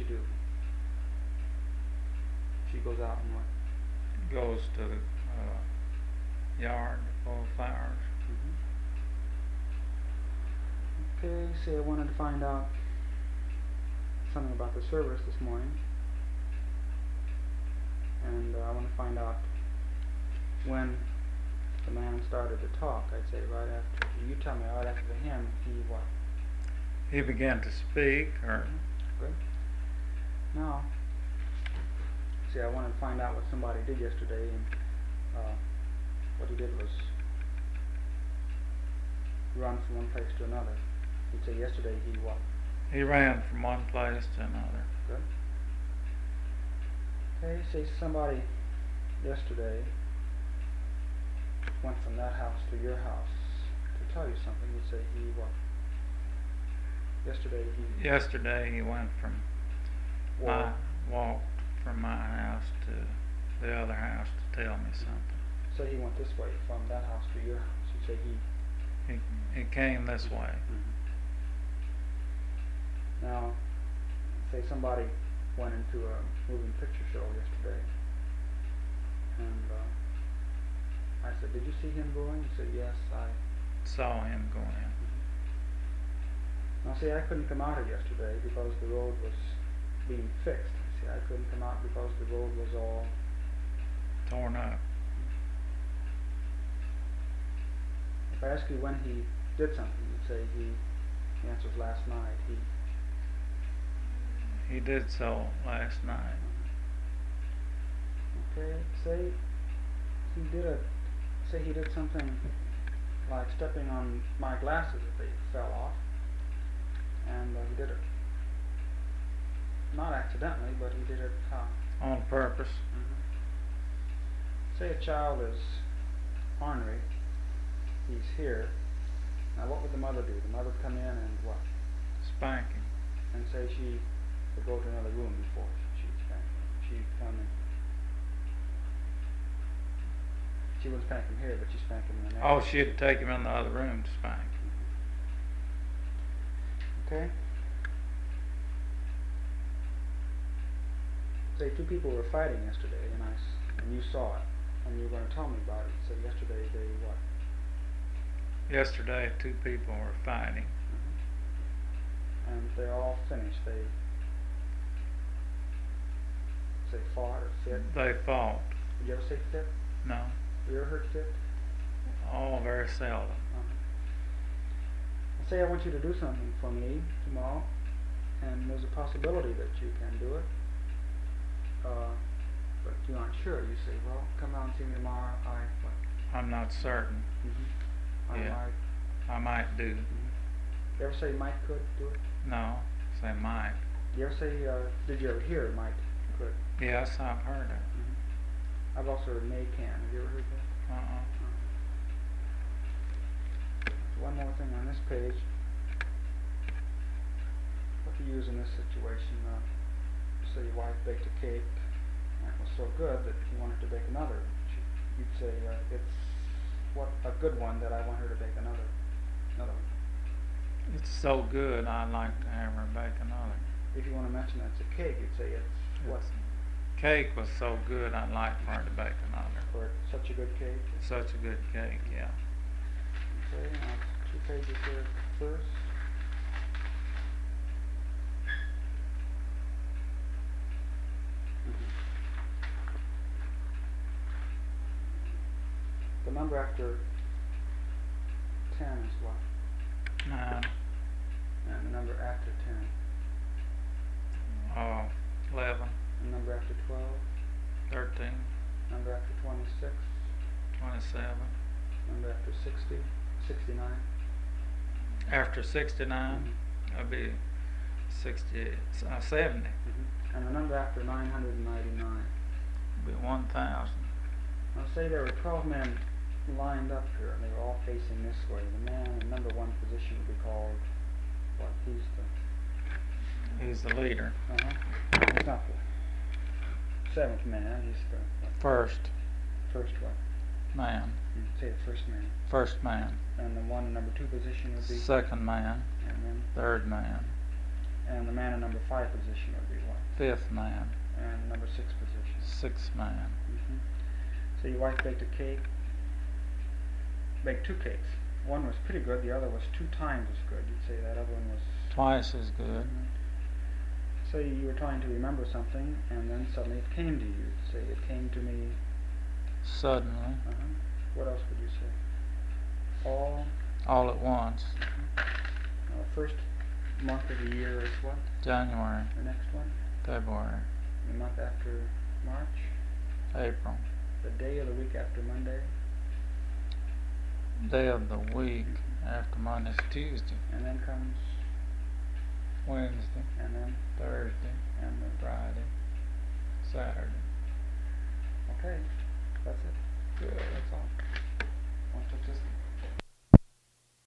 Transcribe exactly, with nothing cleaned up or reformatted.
she do? She goes out and what? Goes to the uh, yard to pull flowers. Mm-hmm. Okay, see, I wanted to find out something about the service this morning, and uh, I want to find out when the man started to talk. I'd say right after, you tell me, right after him, he what? He began to speak, or Mm-hmm. Good. Now, see, I wanted to find out what somebody did yesterday, and uh, what he did was run from one place to another. He'd say yesterday he what? he ran from one place to another. Good. Okay, say somebody yesterday went from that house to your house to tell you something. You'd say he what? Yesterday he Yesterday he went from my walked from my house to the other house to tell me something. So he went this way from that house to your house. You'd say he. He he came this way. Mm-hmm. Now, say somebody went into a moving picture show yesterday, and uh, I said, "Did you see him going?" He said, "Yes, I Saw him go in. Mm-hmm. Now, see, I couldn't come out of yesterday because the road was being fixed. See, I couldn't come out because the road was all Torn up. If I ask you when he did something, you'd say he. The answer was last night. He. He did so last night. Okay, say he did a. Say he did something like stepping on my glasses if they fell off, and uh, he did it not accidentally, but he did it uh, On purpose. Mm-hmm. Say a child is ornery. He's here. Now, what would the mother do? The mother would come in and what? Spank him. And say she would go to another room before she'd spank him. She'd come and she wouldn't spank him here, but she'd spank him in the neck. Oh, she'd take him in the other room to spank. Okay. Say two people were fighting yesterday, and I s- and you saw it, and you were going to tell me about it. So yesterday they what? Yesterday, two people were fighting. Mm-hmm. And they're all finished. They say fought or fit. They fought. Did you ever say fit? No. Have you ever heard fit? Oh, very seldom. Uh-huh. Say I want you to do something for me tomorrow, and there's a possibility that you can do it. Uh, but you aren't sure. You say, well, come out and see me tomorrow. I what? I'm not certain. Mm-hmm. I Yeah. might. I might do. Mm-hmm. You ever say Mike could do it? No. Say might. You ever say, uh, did you ever hear Mike could? Yes, I've heard it. Mm-hmm. I've also heard May can. Have you ever heard that? Uh-uh. Uh-huh. One more thing on this page. What to use in this situation? Uh, say your wife baked a cake, and it was so good that you wanted to bake another. She, you'd say, uh, it's what a good one that I want her to bake another, another one. It's so good, I'd like to have her bake another. If you want to mention that it's a cake, you'd say it's what? It's cake was so good, I'd like for her to bake another. Or it's such a good cake. Such a good cake, yeah. Okay, now two pages here first. The number after ten is what? Nine. And the number after ten. Oh, eleven. The number after twelve. Thirteen. Number after twenty-six. Twenty-seven. Number after sixty. Sixty-nine. After sixty-nine, Mm-hmm. that'd be sixty, uh, seventy. Mm-hmm. And the number after nine hundred ninety-nine. Be one thousand. Now say there were twelve men lined up here, and they were all facing this way. The man in number one position would be called what? He's the. He's the leader. Uh huh. He's not the seventh man. He's the what? First First what? man. You say the first man. First man. And the one in number two position would be. Second man. And then. Third man. And the man in number five position would be what? Fifth man. And number six position? Sixth man. Mm-hmm. So your wife baked a cake, baked two cakes. One was pretty good, the other was two times as good. You'd say that other one was... Twice as good. Mhm. So you were trying to remember something, and then suddenly it came to you. You'd say, it came to me... Suddenly. Uh-huh. What else would you say? All... All at once. Mm-hmm. Uh, first month of the year is what? January. The next one? February. The month after March? April. The day of the week after Monday? Day of the week Mhm. after Monday's Tuesday. And then comes... Wednesday. And then... Thursday. And then... Friday. Saturday. Okay. That's it. Good, that's all. Want to just